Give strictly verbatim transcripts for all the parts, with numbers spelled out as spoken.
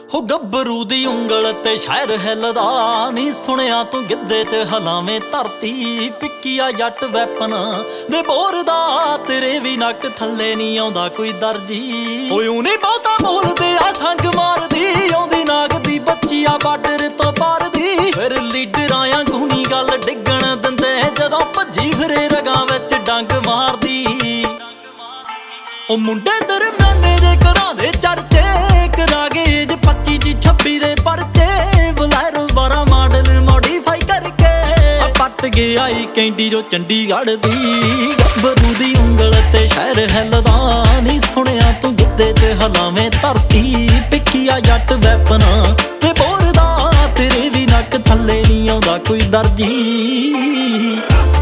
ਹੋ ਗੱਭਰੂ ਦੀ ਉਂਗਲ ਤੇ ਸ਼ਹਿਰ ਹਿੱਲਦਾ ਨੀ ਸੁਣਿਆ ਤੂੰ ਗਿੱਧੇ ਚ ਹਲਾਵੇਂ ਧਰਤੀ। ਪਿੱਕੀਆ ਜੱਟ ਵੈਪਨ ਦੇ ਬੋਰਦਾ ਤੇਰੇ ਵੀ ਨੱਕ ਥੱਲੇ ਨੀ ਆਉਂਦਾ ਕੋਈ ਦਰਜੀ। ਓਏ ਊ ਨੀ ਬਹੁਤਾ ਬੋਲਦੇ ਆ ਸੰਗ ਮਾਰਦੀ ਆਉਂਦੀ ਨਾਗ ਦੀ ਬੱਚੀ ਆ ਬਾਰਡਰ ਤੋਂ ਪਾਰ ਦੀ। ਫਿਰ ਲੀਡਰਾਂ ਆਂਗੂ ਨੀ ਗੱਲ ਡਿੱਗਣ ਦਿੰਦੇ ਜਦੋਂ ਭੱਜੀ ਫਿਰੇ ਰਗਾਂ ਵਿੱਚ ਡੰਗ ਮਾਰਦੀ। ਉਹ ਮੁੰਡੇ ਦਰਮਿਆਨੇ ਦੇ ਘਰਾਂ ਦੇ ਚਰਚੇ ਕਰਾਗੇ ਜ ਪੱਚੀ ਦੀ ਛੱਬੀ ਦੇ ਪਰਚੇ। ਬਲੈਰੋ ਬਾਰਾਂ ਮਾਡਲ ਮੋਡੀਫਾਈ ਕਰਕੇ ਪੱਟ ਗਿਆ ਈ ਕੈਂਡੀ ਜੋ ਚੰਡੀਗੜ੍ਹ ਦੀ। ਗੱਭਰੂ ਦੀ ਉਂਗਲ ਤੇ ਸ਼ਹਿਰ ਹਿੱਲਦਾ ਨੀ ਸੁਣਿਆ ਤੂੰ ਗਿੱਧੇ ਚ ਹਲਾਵੇਂ ਧਰਤੀ। ਪਿੱਕੀਆ ਜੱਟ ਵੈਪਨ ਤੇ ਬੋਰਦਾ ਤੇਰੇ ਵੀ ਨੱਕ ਥੱਲੇ ਨੀ ਆਉਂਦਾ ਕੋਈ ਦਰਜੀ।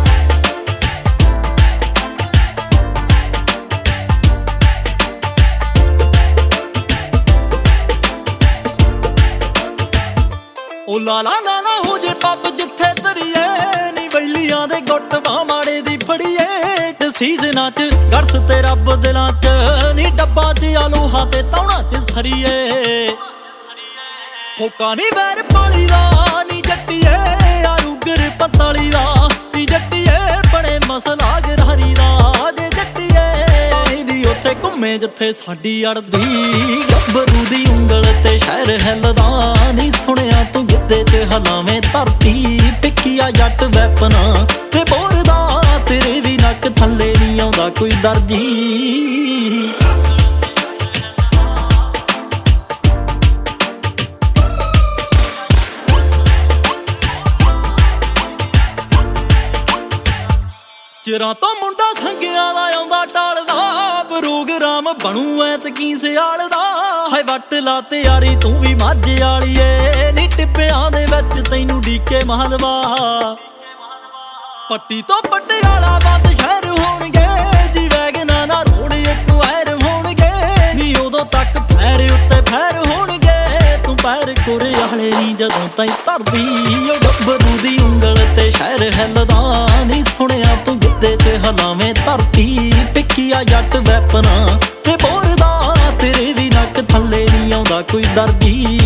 ਓ ਲਾ ਲਾ ਲਾ ਲਾ ਹੋ ਜੇ ਪੱਬ ਜਿੱਥੇ ਤਰੀਏ ਨੀ ਬੈਲੀਆਂ ਦੇ ਗੁੱਟ ਬਾਹ ਮਾੜੇ ਦੀ ਫੜੀਏ। ਤੇ ਸੀਜ਼ਨਾਂ ਚ ਗਰਸ ਤੇ ਰੱਬ ਦਿਲਾਂ ਚ ਨੀ ਡੱਬਾ ਚ ਆਲੂਹਾ ਤੇ ਤੌਣਾ ਚ ਸਰੀਏ। ਹੋਕਾ ਨੀ ਵੈਰ ਪਾਲੀ ਦਾ ਨੀ ਜੱਟੀਏ ਆਰੂਗਰ ਪਤਾਲੀ ਦਾ ਨੀ ਜੱਟੀਏ ਬੜੇ ਮਸਲਾ ਗਰਹਰੀ ਦਾ ਜੇ ਜੱਟੀਏ। ਆਈਦੀ ਉੱਥੇ ਘੁੰਮੇ ਜਿੱਥੇ ਸਾਡੀ ਅੜਦੀ। ਗੱਭਰੂ ਦੀ ਉਂਗਲ ਤੇ ਸ਼ਹਿਰ ਹਿੱਲਦਾ ਨੀ ਸੁਣਿਆ ਤੂੰ ਗਿੱਧੇ ਚ ਹਲਾਵੇਂ ਧਰਤੀ। ਪਿੱਕੀਆ ਜੱਟ ਵੈਪਨ ਤੇ ਬੋਰਦਾ ਤੇਰੇ ਵੀ ਨੱਕ ਥੱਲੇ ਨੀ ਆਉਂਦਾ ਕੋਈ ਦਰਜੀ। ਚਿਰਾਂ ਤੋਂ ਮੁੰਡਾ ਸੰਗਿਆਂ ਦਾ ਆਉਂਦਾ ਟਾਲਦਾ ਪ੍ਰੋਗਰਾਮ ਬਣੂ ਐ ਤੇ ਕੀ ਸਿਆਲਦਾ। ਹਾਏ ਵੱਟ ਲਾ ਤੇ ਯਾਰੀ ਤੂੰ ਵੀ ਮਾਝੇ ਵਾਲੀਏ ਨੀ ਟਿੱਪਿਆਂ ਦੇ ਵਿੱਚ ਤੈਨੂੰ ਡੀਕੇ ਮਾਲਵਾ। ਪੱਟੀ ਤੋਂ ਪਟਿਆਲਾ ਬੰਦ ਸ਼ਹਿਰ ਹੋਣਗੇ ਜੀ ਵੈਗਨਾਂ ਨਾ ਰੋਡ ਇੱਕ ਵਾਇਰ ਹੋਣਗੇ ਨੀ ਉਦੋਂ ਤੱਕ ਫੈਰ ਉੱਤੇ ਫੈਰ ਹੋਣਗੇ। ਤੂੰ ਪੈਰ ਕੋਰੇ ਵਾਲੇ ਨੀ ਜਦੋਂ ਤਾਈਂ ਧਰਦੀ। ਓ ਗੱਭਰੂ ਦੀ ਉਂਗਲ ਤੇ ਸ਼ਹਿਰ ਹਿੱਲਦਾ ਨੀ ਸੁਣਿਆ ਤੂੰ ਗਿੱਧੇ ਚ ਹਲਾਵੇਂ ਧਰਤੀ। ਪਿੱਕੀਆ ਜੱਟ ਵੈਪਨ ਤੇ ਬੋਰਦਾ ਤੇਰੇ ਵੀ ਨੱਕ ਥੱਲੇ ਨੀ ਆਉਂਦਾ ਕੋਈ ਦਰਜੀ।